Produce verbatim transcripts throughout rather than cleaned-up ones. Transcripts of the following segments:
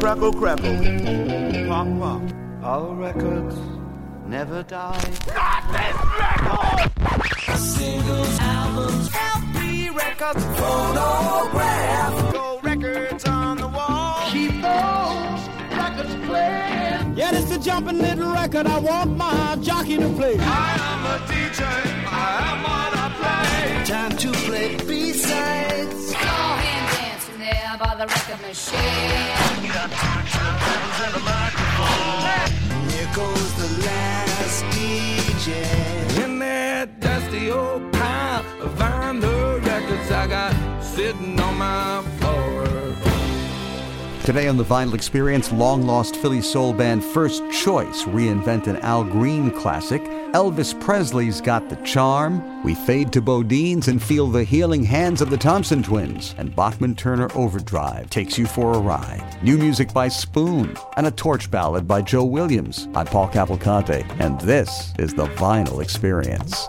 crackle, crackle. Pop, pop. Our records never die. Not this record! Singles, albums, L P records, phonograph. Gold records on the wall. Keep those records playing. Yeah, it's a jumping little record. I want my jockey to play. I am a D J. I am what I play. Time to play B-sides. Go hand dancing there by the record machine. Got two turntables and a microphone. Here goes the last D J. In that dusty old pile of vinyl records I got sitting on my floor. Today on the Vinyl Experience, long-lost Philly soul band First Choice reinvent an Al Green classic. Elvis Presley's Got the Charm. We fade to Bodine's and feel the healing hands of the Thompson Twins. And Bachman Turner Overdrive takes you for a ride. New music by Spoon and a torch ballad by Joe Williams. I'm Paul Cavalcante, and this is the Vinyl Experience.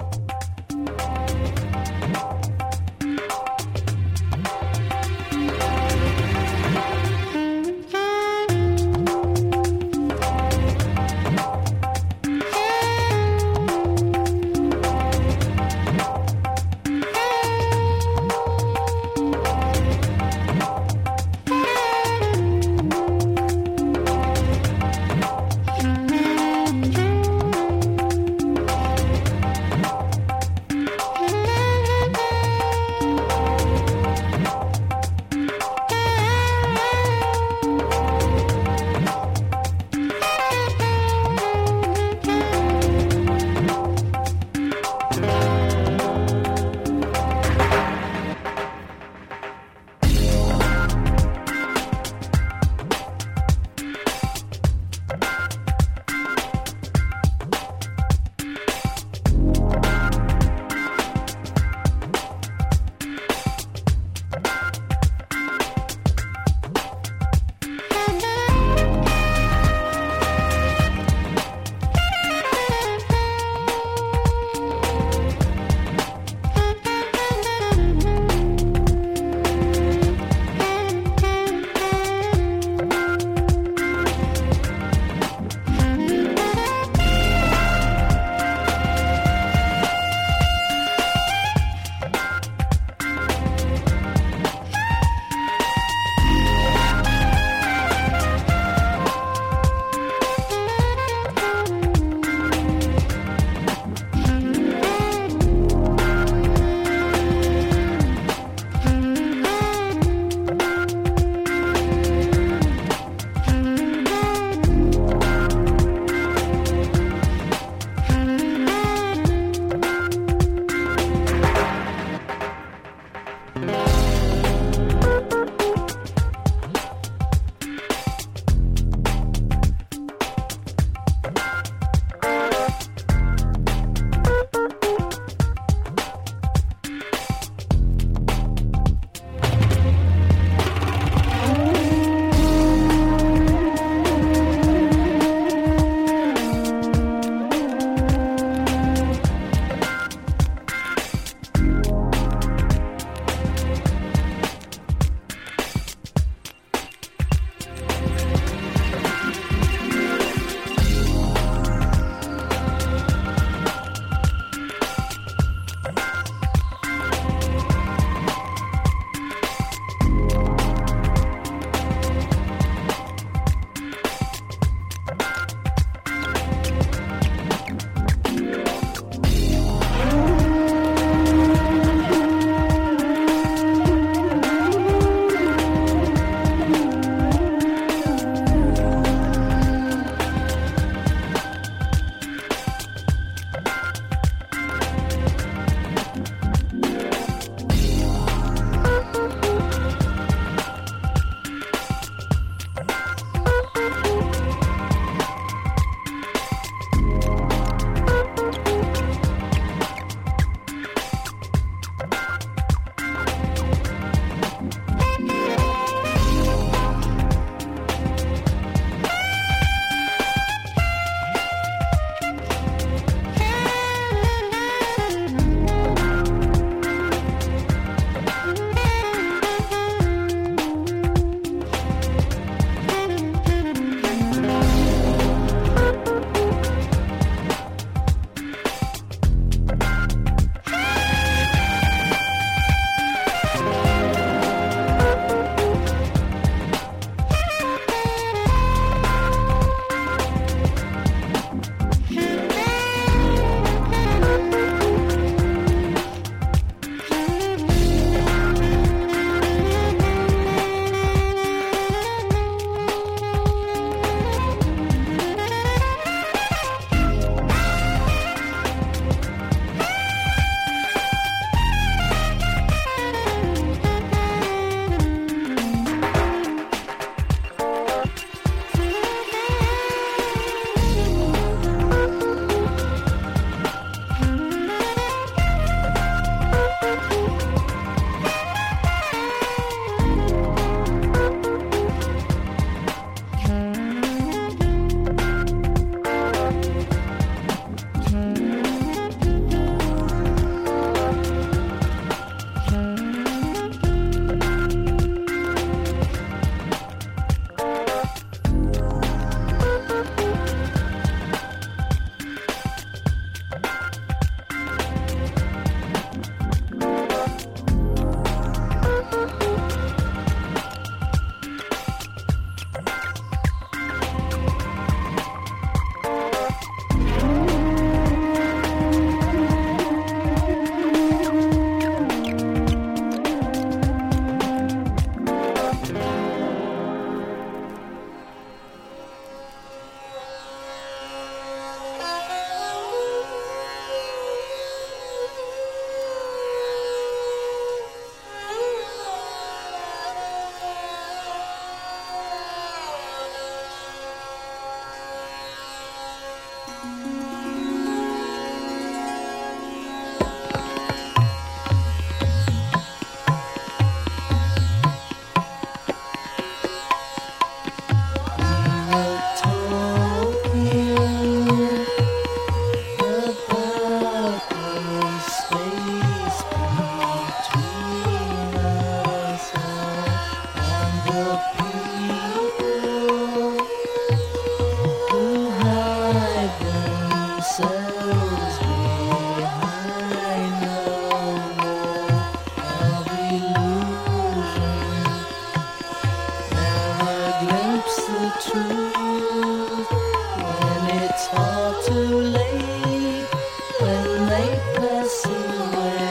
the truth when it's all too late, when they pass away.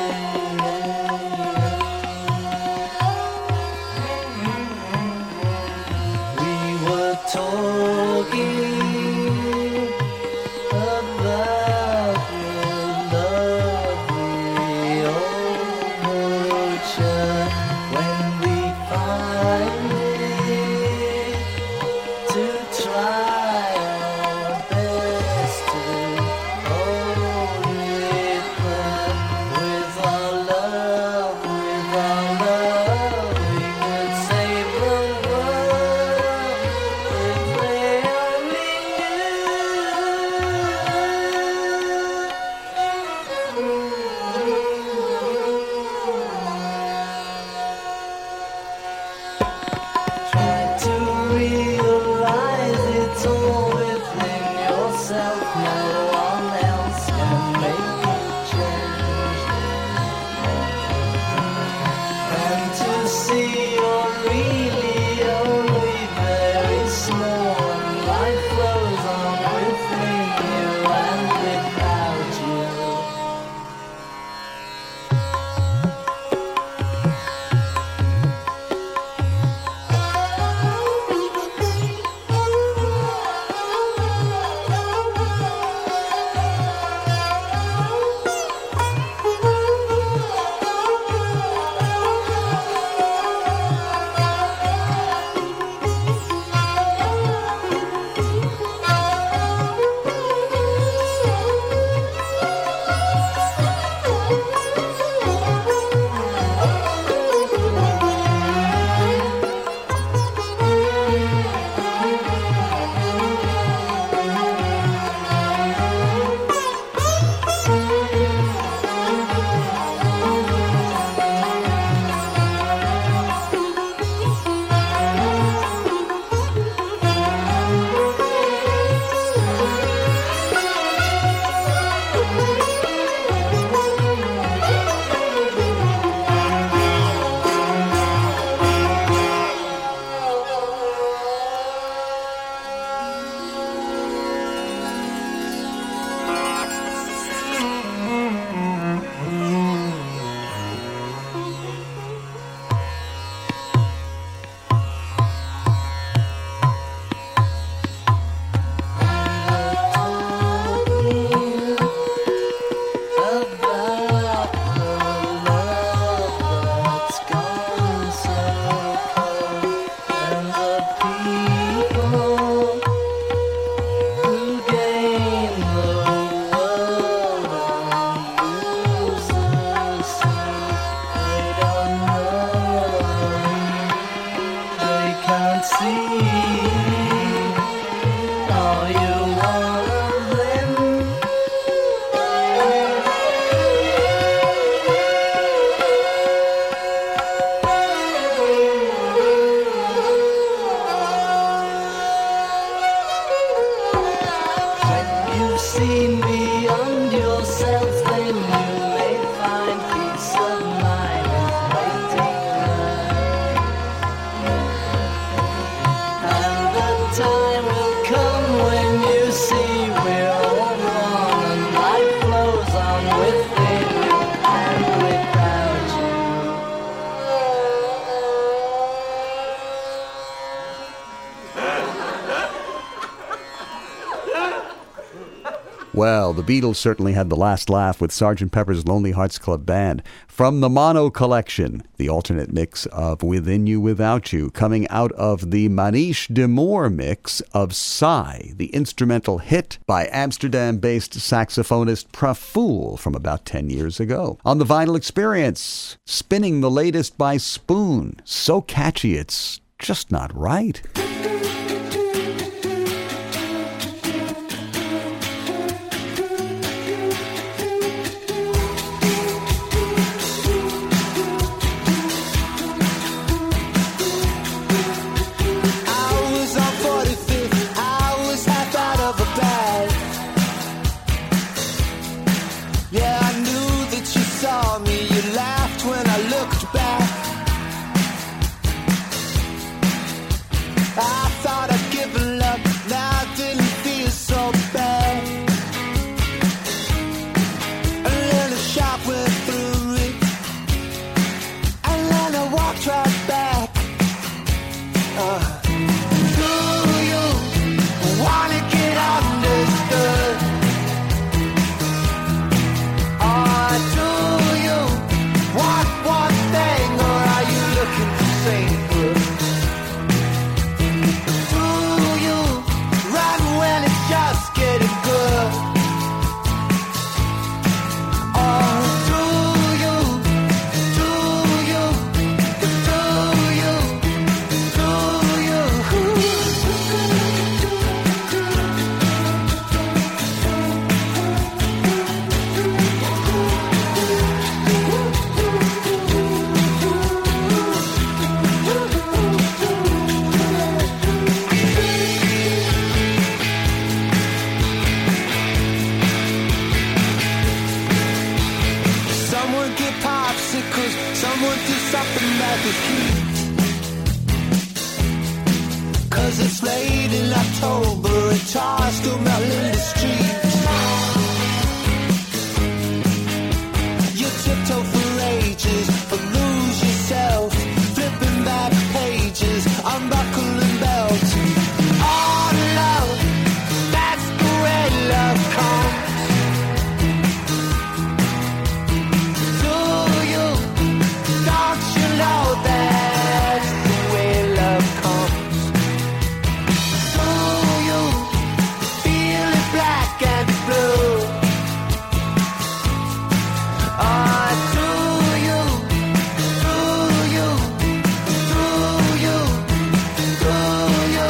We were talking about the lovely old vulture when we find it to try our best to hold it back with our love, with our love. We could save the world if they only try to realize it's all within yourself. No one else can make it change. And to see you're really only very small, and life flows on within you and without you. About the love that's gone so cold, and the people who gain the world and lose the sea. They don't know, they can't see. Are you one of them? When you've seen beyond yourself, then you may find peace of mind is waiting there. And the time will come when you see we're all one, and life flows on within you and without you. Well, the Beatles certainly had the last laugh with Sergeant Pepper's Lonely Hearts Club Band. From the Mono Collection, the alternate mix of Within You, Without You, coming out of the Manish Demore mix of Sigh, the instrumental hit by Amsterdam-based saxophonist Prafool from about ten years ago. On the Vinyl Experience, spinning the latest by Spoon. So catchy, it's just not right. late in October, and tars still melt in the streets. You tiptoe for ages, but lose yourself, flipping back pages, unbuckling belts. Oh, love, that's the way love comes. Do you, don't you know that's the way love comes? Do you feel it black and blue? Ah, do you, do you, do you, do you?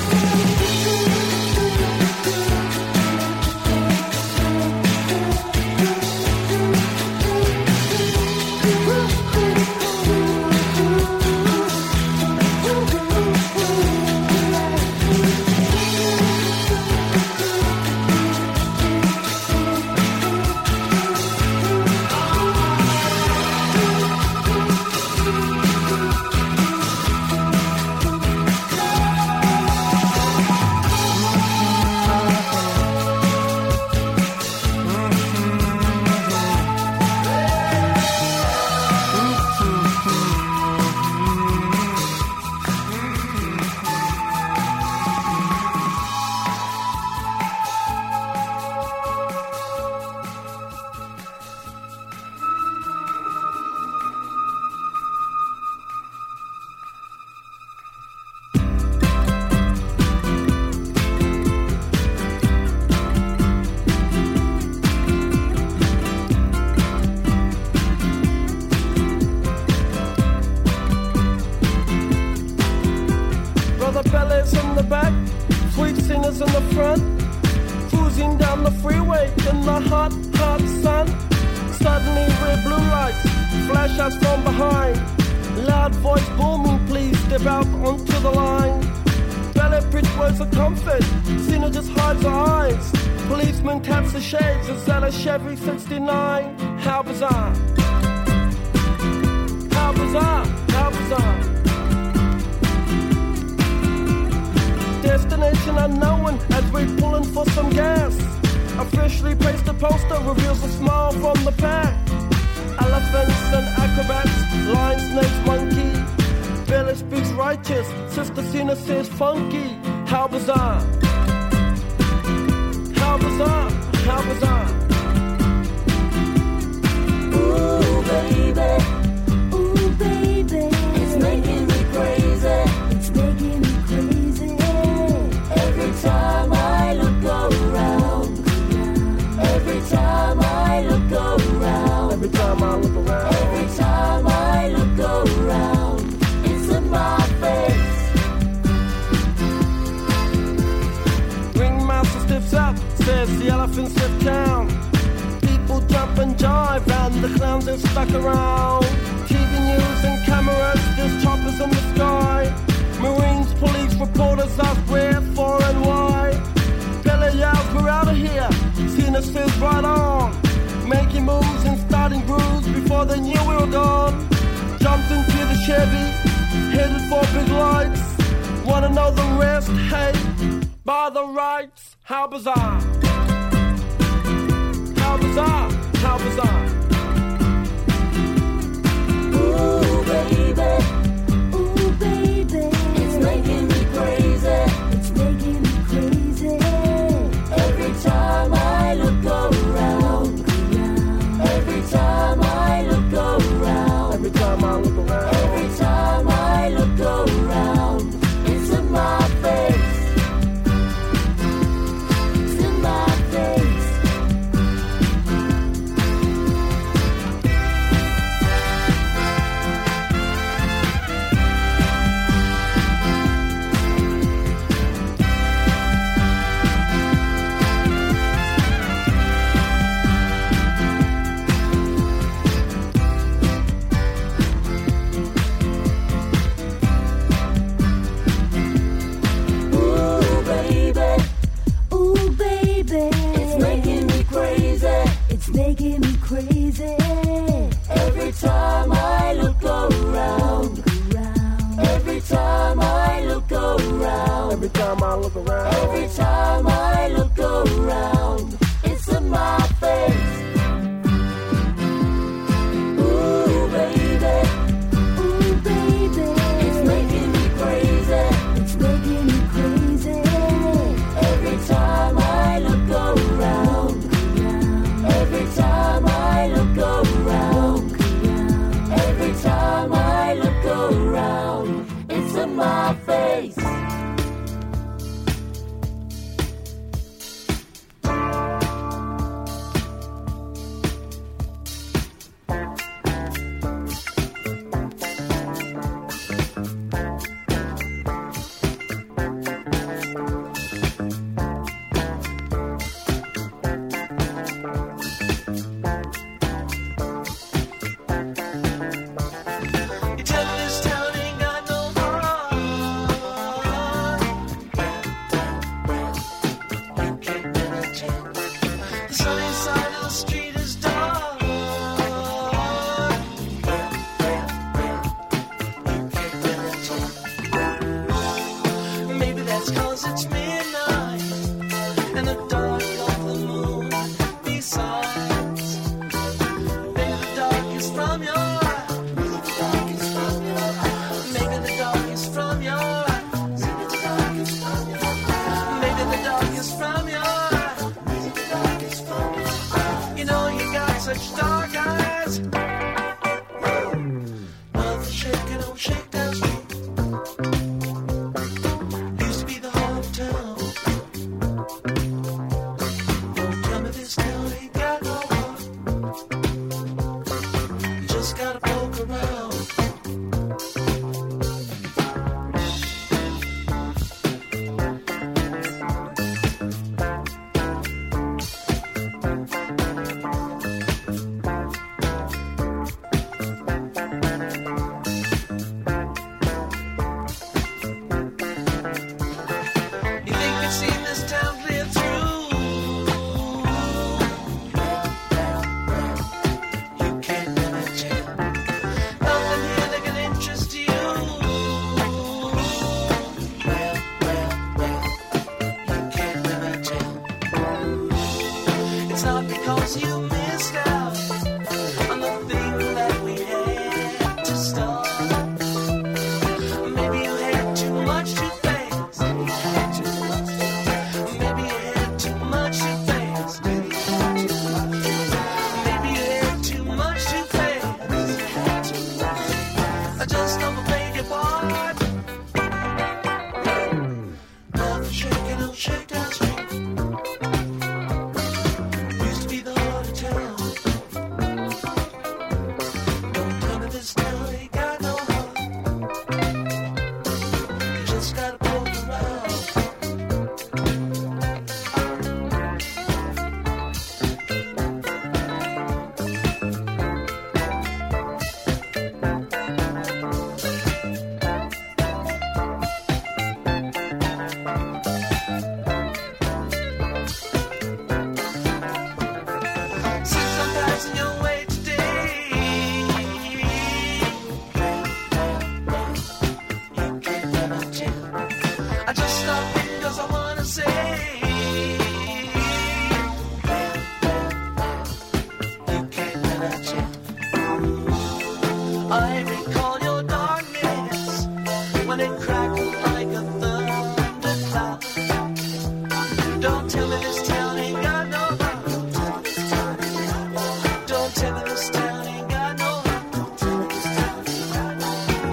Brother Bellas in the back, sweet singers in the front, cruising down the freeway in the hot, hot sun. Suddenly red blue lights flash us from behind. Loud voice booming, please step out onto the line. Ballet bridge words of comfort, Cena just hides her eyes. Policeman taps the shades, is that a Chevy sixty-nine? How bizarre, how bizarre, how bizarre. Destination unknown as we're pulling for some gas. Officially pasted poster reveals a smile from the pack. Elephants and acrobats, lion, snakes, monkey. Billy speaks righteous, Sister Cena says funky. How bizarre, how bizarre, how bizarre. Ooh, baby, ooh, baby, it's making me crazy, it's making me crazy. Every time I look around, every time I look around, Every time I look around, every time I look around, it's in my face. Ringmaster stiffs up, says the elephants have town. People jump and jive and the clowns have stuck around. T V news and cameras, there's choppers in the sky. Marines, police, reporters ask where, for and why. Billy yells, we're out of here. Cena says right on. Making moves and starting grooves before they knew we were gone. Jumped into the Chevy, headed for big lights. Wanna know the rest? Hey, by the rights. How bizarre, how bizarre, how bizarre. Ooh, baby, ooh, baby, it's making me crazy, it's making me crazy. Every time I look around, every time I look around, Every time I look around, every time I look around, it's in my face, it's in my face. I look around. Every time I look around, it's in my face. Ooh, baby. Ooh, baby. It's making me crazy. It's making me crazy. Every time I look around. Every time I look around. Every time I look around, it's in my face.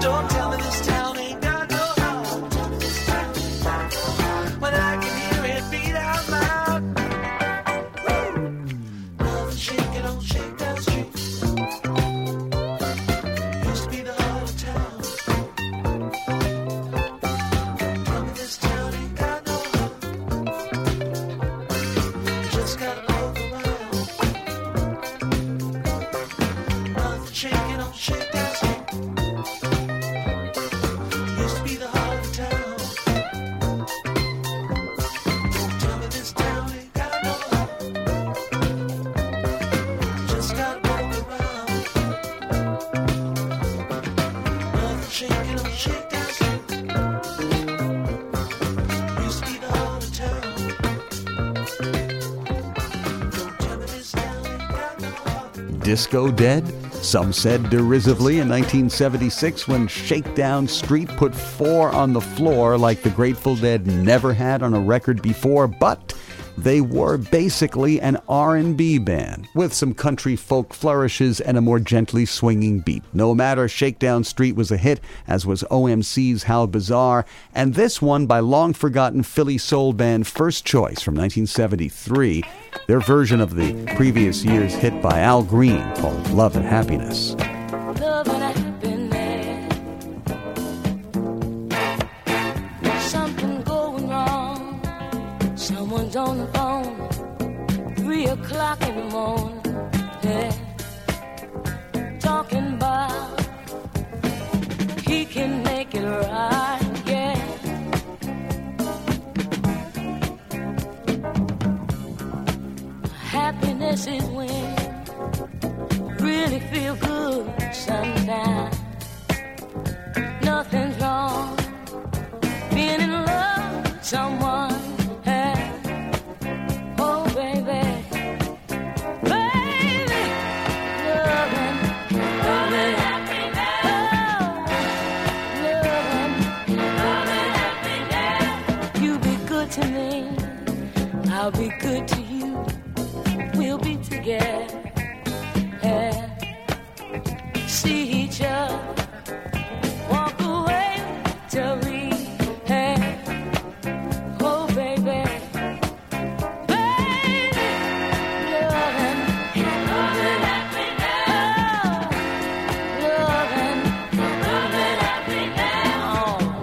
When I can hear it disco dead? Some said derisively in nineteen seventy-six when Shakedown Street put four on the floor like the Grateful Dead never had on a record before, but they were basically an R and B band with some country folk flourishes and a more gently swinging beat. No matter, Shakedown Street was a hit, as was O M C's How Bizarre, and this one by long-forgotten Philly soul band First Choice from nineteen seventy-three, their version of the previous year's hit by Al Green called Love and Happiness. Love and happiness. Something going wrong. Someone's on the phone. Three o'clock in the morning. Yeah. Talking about he can make it right. Yeah. Happiness is when really feel good sometimes. Nothing's wrong being in love with someone. Hey. Oh baby, baby, loving, loving, oh, loving, loving. You be good to me, I'll be good to you. We'll be together. See each other, walk away till we have. Oh baby, baby, loving, loving, oh, loving, loving, oh.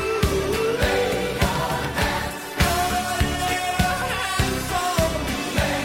Lay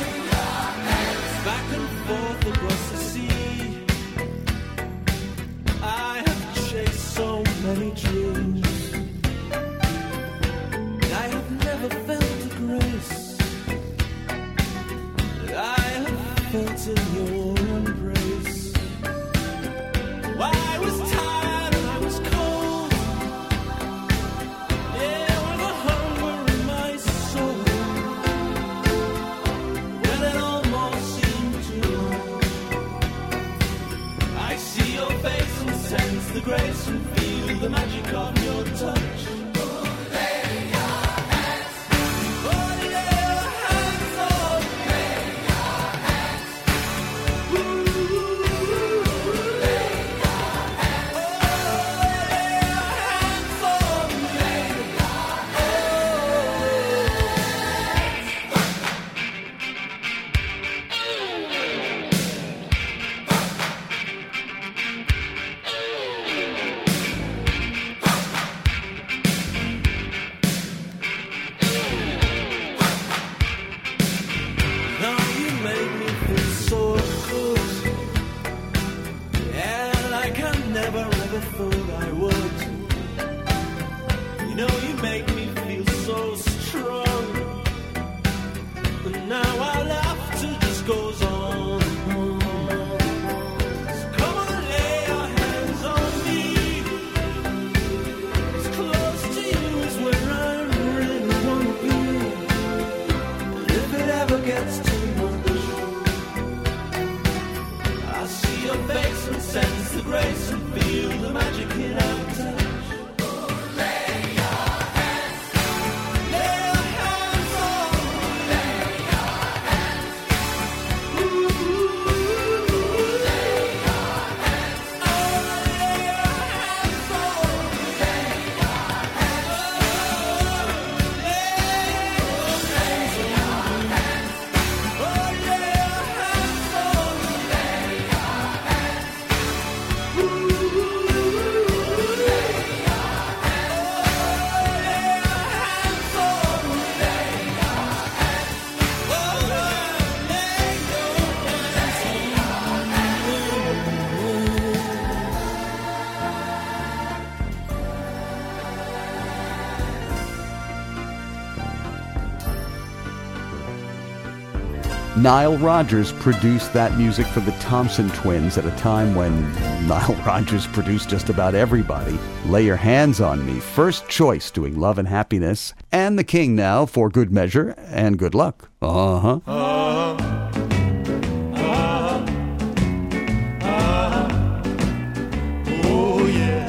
Nile Rodgers produced that music for the Thompson Twins at a time when Nile Rodgers produced just about everybody. Lay Your Hands on Me, first choice doing Love and Happiness. And the King now for Good Measure and Good Luck. Uh-huh. Uh-huh. Uh-huh. Uh-huh. Oh, yeah.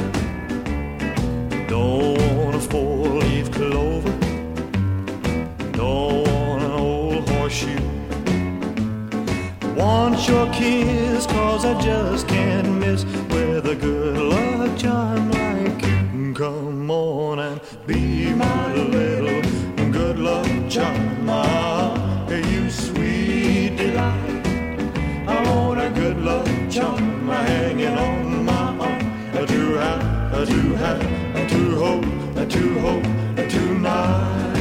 Don't want a four-leaf clover. Don't want an old horseshoe. Want your kiss, cause I just can't miss with a good luck charm like you. Come on and be my little good luck charm. Ah, you sweet delight. I want a good luck charm hanging on my arm. To have, to have, to hope, to hope tonight.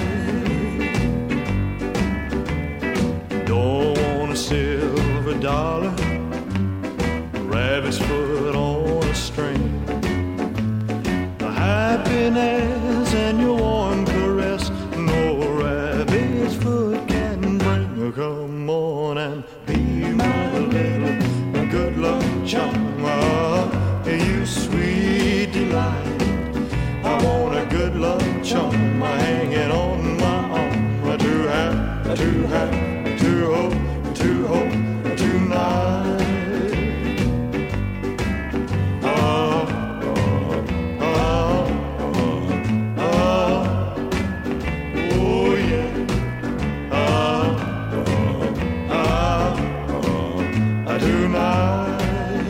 Don't want a silver dollar, rabbit's foot on a string. The happiness and your warm caress, no rabbit's foot can bring. Come on and be my little good luck charm. Ah, you sweet delight. I want a good luck charm hanging on my arm. To have, to have, to hope, to hope tonight. Ah, ah, ah, ah, oh yeah. Ah, ah, ah, tonight.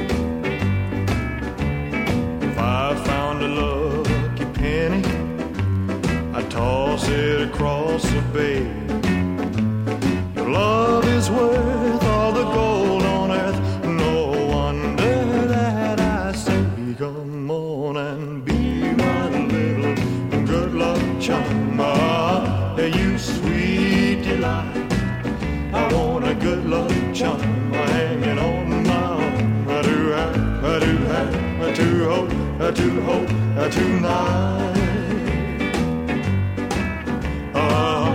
If I found a lucky penny, I'd toss it across the bay. Love is worth all the gold on earth. No wonder that I say, come on and be my little good luck charm. Ah, you sweet delight. I want a good luck charm hanging on my arm. I do have, I do have, I do hope, I do hope tonight. Ah.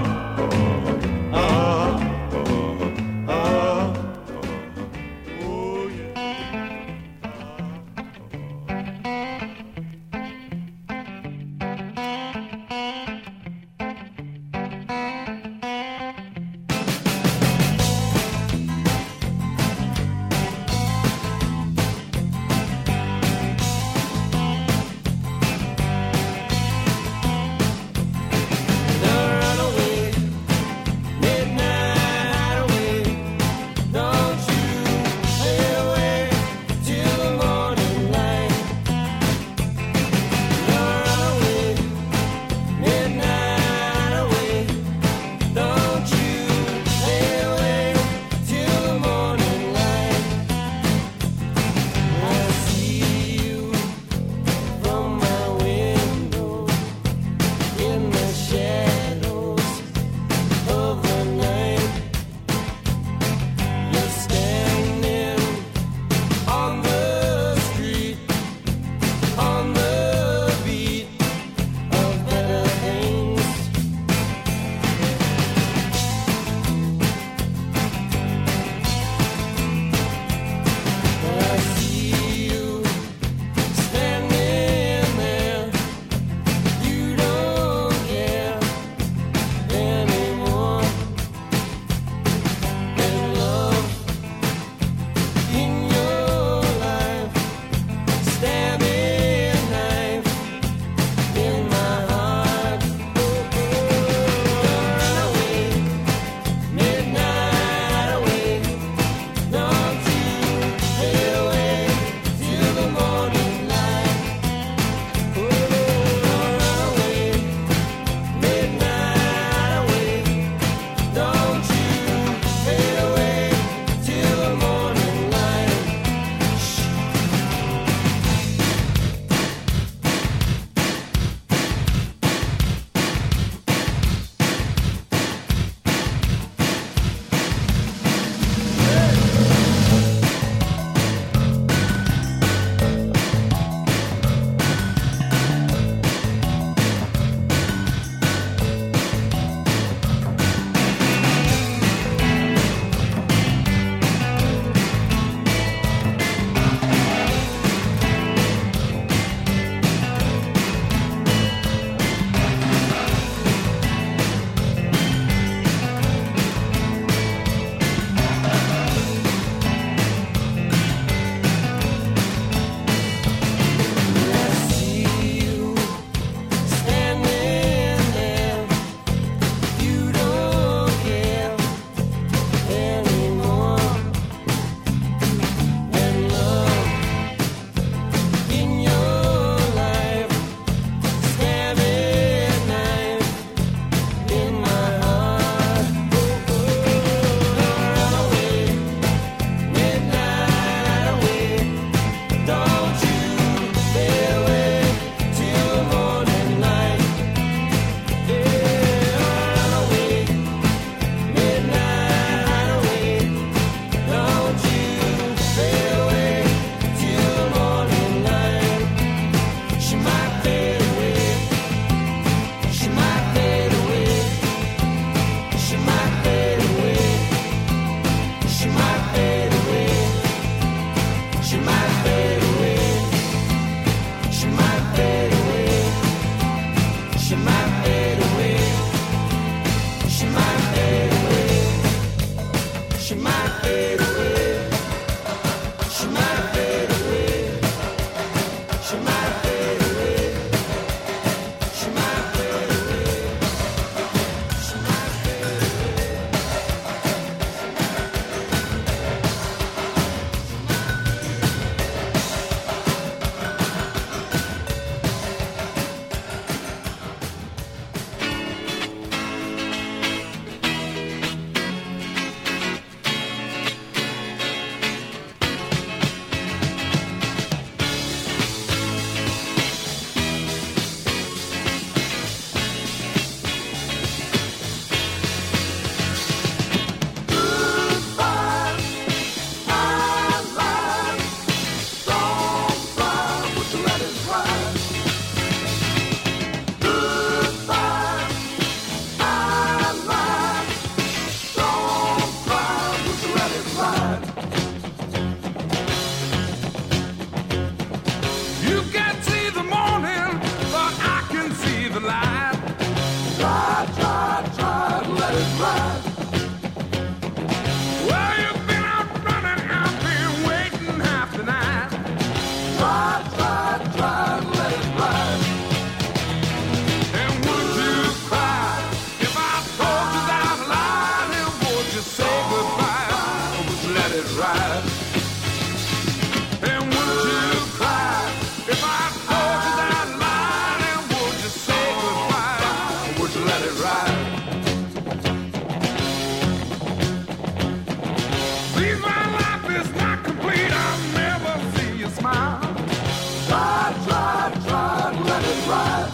ride.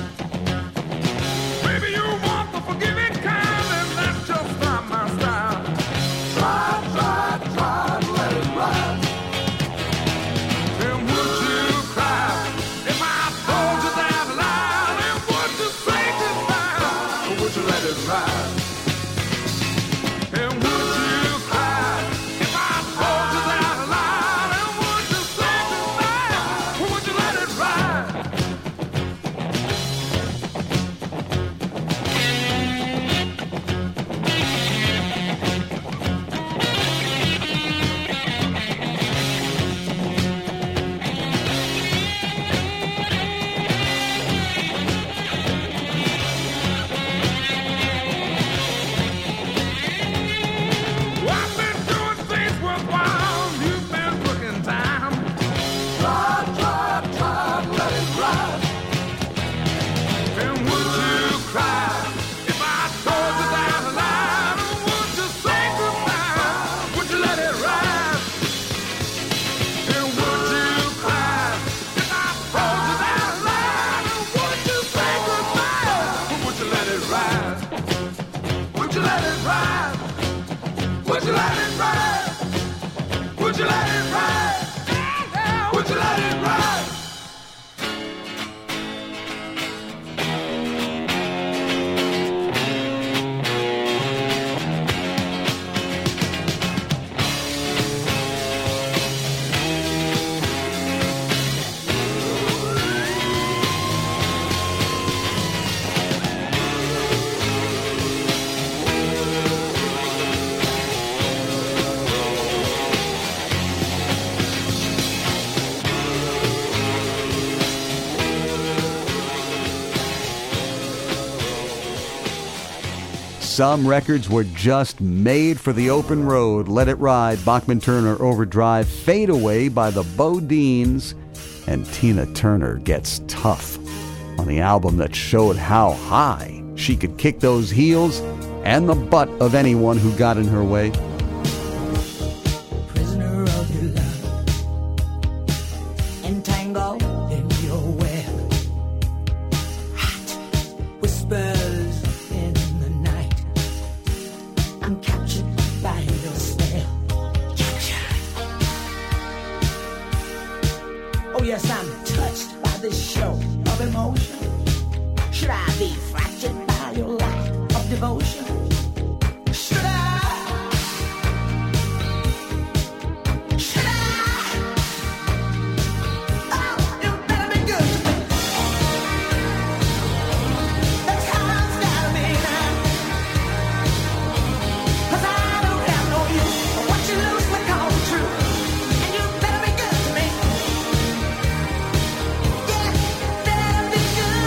Maybe you want the forgiving kind, and that's just not my style. Try, try, try, let it ride. And would you cry if I told you that lie? And would you say goodbye, or would you let it ride? And would you cry if I told you that lie? And would you say goodbye, or would you let it ride? I've been doing things worthwhile. You've been working time. Try, try, try, let it ride. And would you cry if I told you that lie? Or would you say goodbye? Would you let it ride? And would you cry if I told you that lie? Or would you say goodbye? Or would you let it ride? Would you let it ride? Would you let it ride? Would you let it ride? Would you let it ride? Some records were just made for the open road. Let It Ride, Bachman Turner Overdrive, Fade Away by the Bodines, and Tina Turner Gets Tough on the album that showed how high she could kick those heels and the butt of anyone who got in her way. Prisoner of your love, entangled in your web. Hot whispers in the night. I'm captured by your spell. Captured. Oh yes, I'm touched by this show of emotion. Should I be fractured by your lack of devotion? Should I? Should I? Oh, you better be good to me. That's how it's gotta be now. 'Cause I don't have no use for what you loosely call true. And you better be good to me. Yeah, better be good.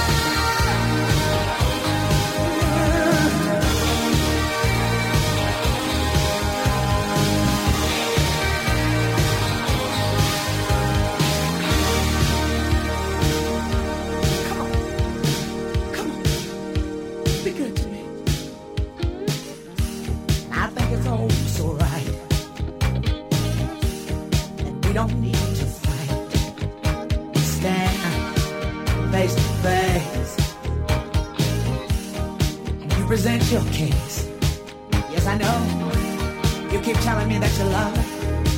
Come on, be good to me. I think it's all so right, and we don't need to fight. Stand face to face, and you present your case. Yes, I know you keep telling me that you love me,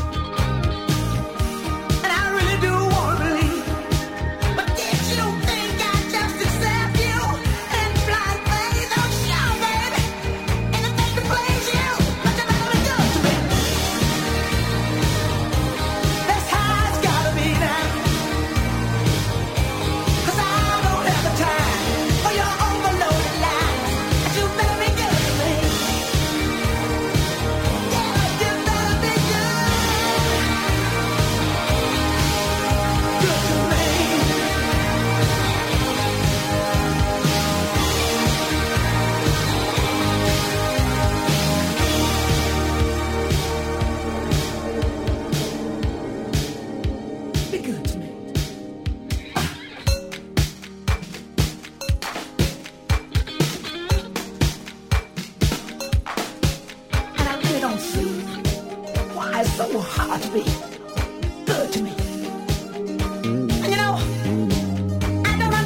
and I really do want to believe. But did you think I'd just accept you and blind faith? Oh, sure, baby. Anything to please you, but you better be good to me. That's how it's gotta be now. 'Cause I don't have the time for your overloaded lies. But you better be good to me. Yeah, you better be good. Good to me. Be good to me. And I really don't see why it's so hard to be good to me. And you know, I don't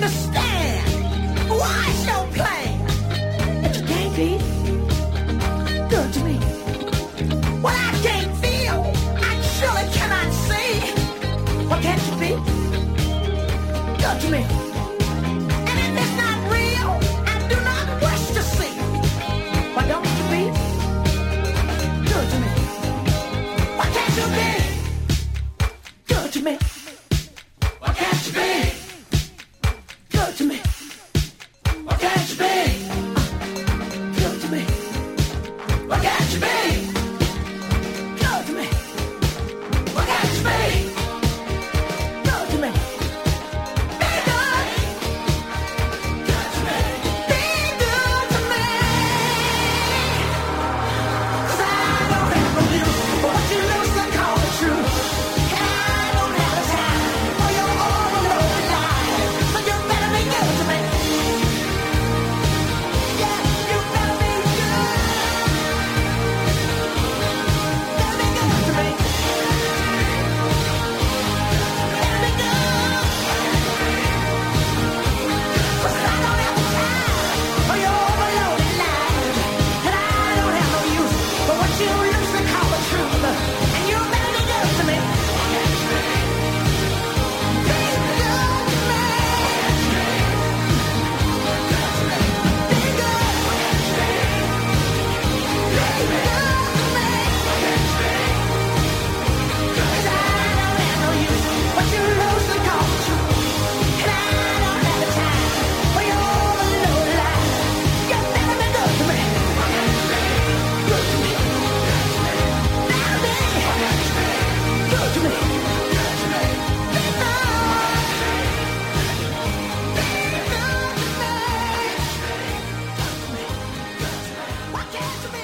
be good to me? What I can't feel, I surely cannot see. What can't you be good to me? And if it's not real, I do not wish to see. Why don't you be good to me? Why can't you be good to me? Why can't you be good to me? Why can't you be good to me? Why can't you be good to me? Why can't you be good to me? Be good, good to me. Be good to me. 'Cause I don't have no use for what you lose to call the truth. And I don't have the time for your overloaded life. So you better be good to me. Yeah, you better be good. Better be good to me. Better be good. 'Cause I don't have the time for your overloaded life. And I don't have no use for what you lose to call the truth. And you better be good to me. Be good to me. Be good. Be good to me. 'Cause I don't have no use what you lose to call the truth. And I don't have the time for your overloaded life. You better be good to me. Good to me. Better be good to me. Be good. Be good to me. Why can't you be?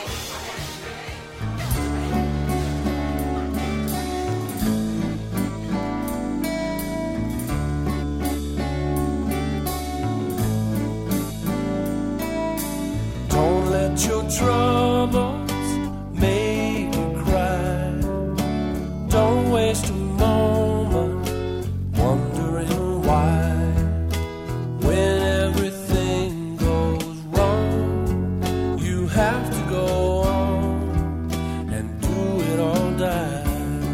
Don't let your troubles make you cry. Don't waste a moment wondering why. When everything goes wrong, you have to go on and do it or die.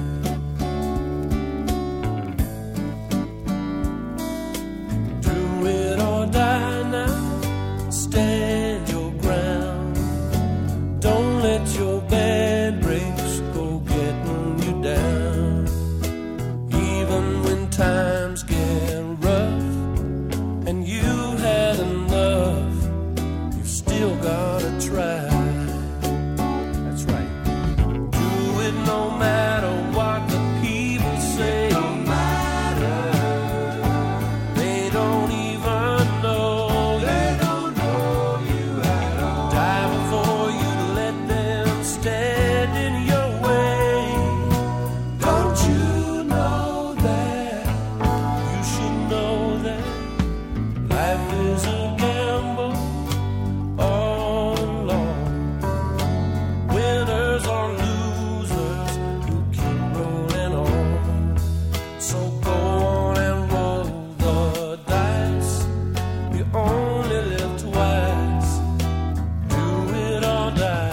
Do it or die now. Stand your ground. Don't let your bad breaks go getting you down. Even when times get rough and you had enough, you've still gotta try. That's right. Do it no matter what the people say. No matter. They don't even know. They don't know you at all. Die before you let them stand in your way. Don't you know that? You should know that life is a gamble all along. Winners or losers who keep rolling on. So go on and roll the dice. You only live twice. Do it or die.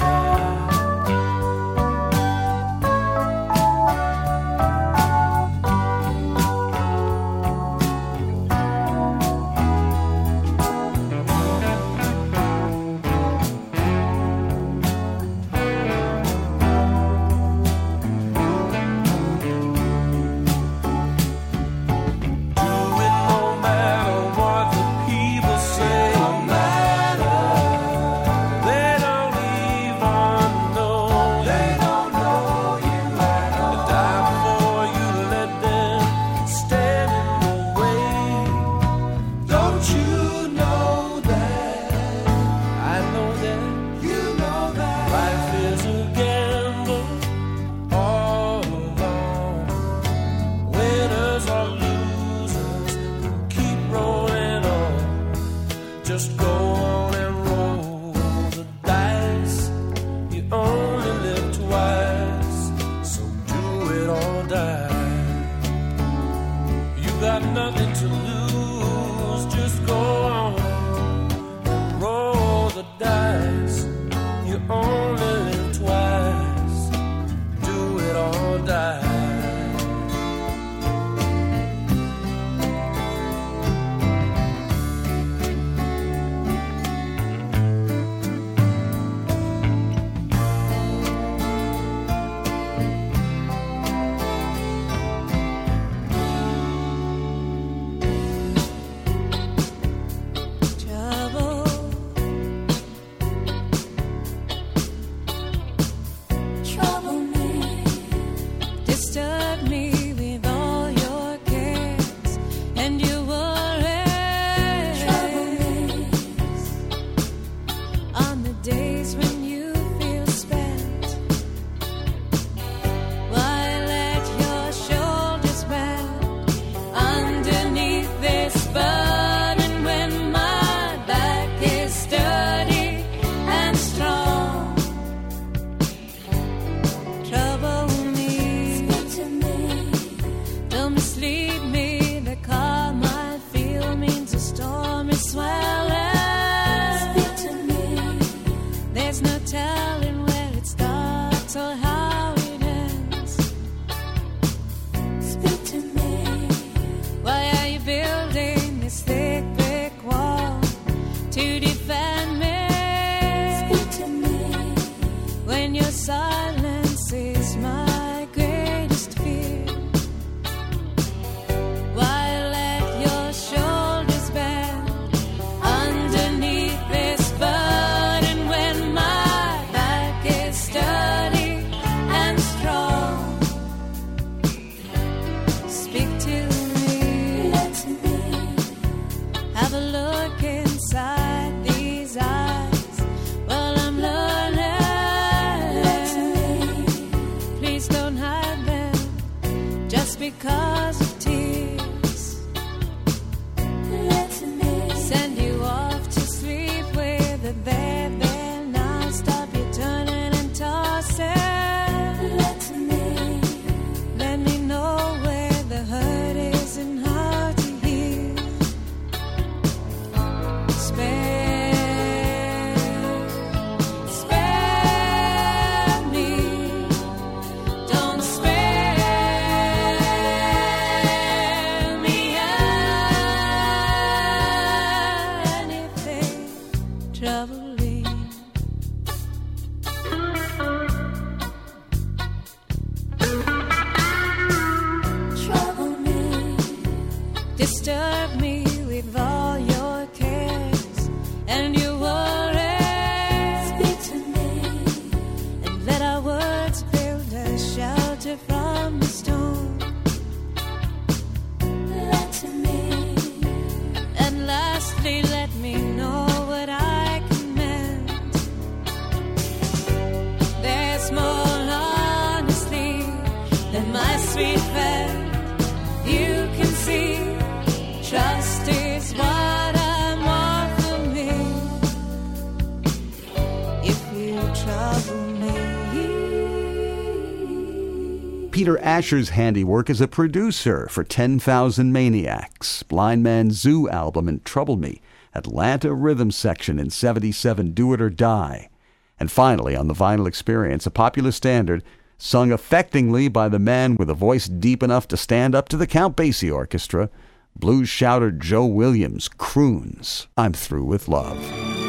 Peter Asher's handiwork as a producer for ten thousand Maniacs, Blind Man Zoo album and Trouble Me, Atlanta Rhythm Section in seventy-seven, Do It or Die. And finally, on the Vinyl Experience, a popular standard sung affectingly by the man with a voice deep enough to stand up to the Count Basie Orchestra, blues shouter Joe Williams croons, I'm Through with Love.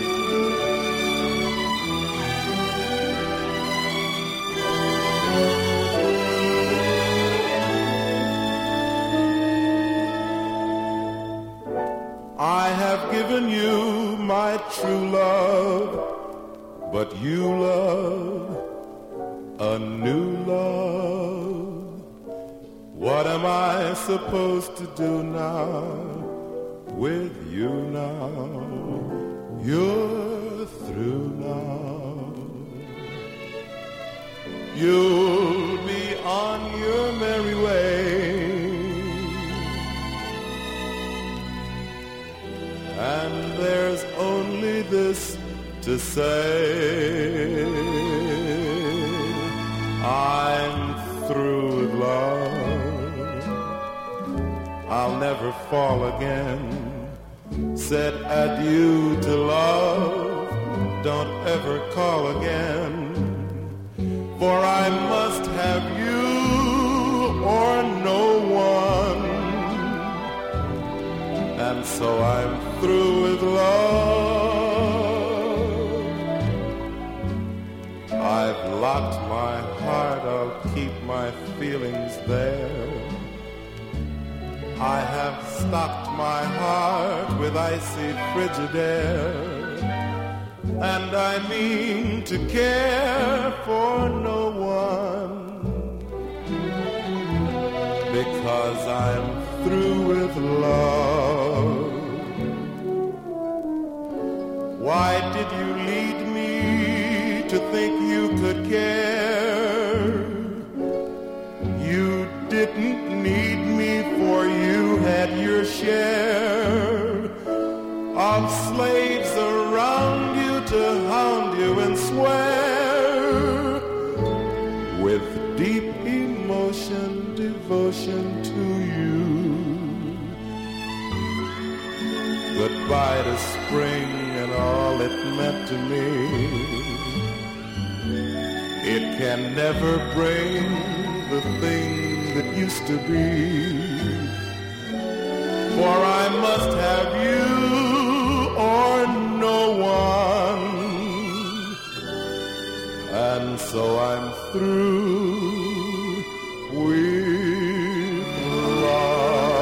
I have given you my true love, but you love a new love. What am I supposed to do now with you now? You're through now. You'll be on your merry way, and there's only this to say: I'm through with love. I'll never fall again. Said adieu to love. Don't ever call again. For I must have you or no one. And so I'm through with love. I've locked my heart, I'll keep my feelings there. I have stocked my heart with icy frigid air, and I mean to care for no one, because I'm through with love. Why did you lead me to think you could care? You didn't need me, for you had your share of slaves around you to hound you and swear with deep emotion, devotion to you. But goodbye to spring and all it meant to me. It can never bring the thing that used to be, for I must have you or no one, and so I'm through with love.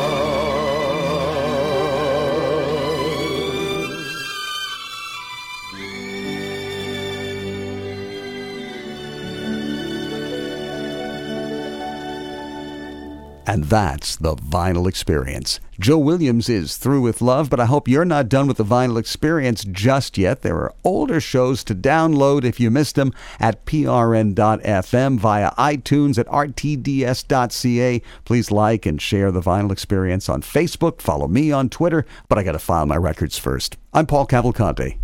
And that's the Vinyl Experience. Joe Williams is through with love, but I hope you're not done with the Vinyl Experience just yet. There are older shows to download if you missed them at P R N dot F M, via iTunes, at R T D S dot C A. Please like and share the Vinyl Experience on Facebook. Follow me on Twitter, but I got to file my records first. I'm Paul Cavalcante.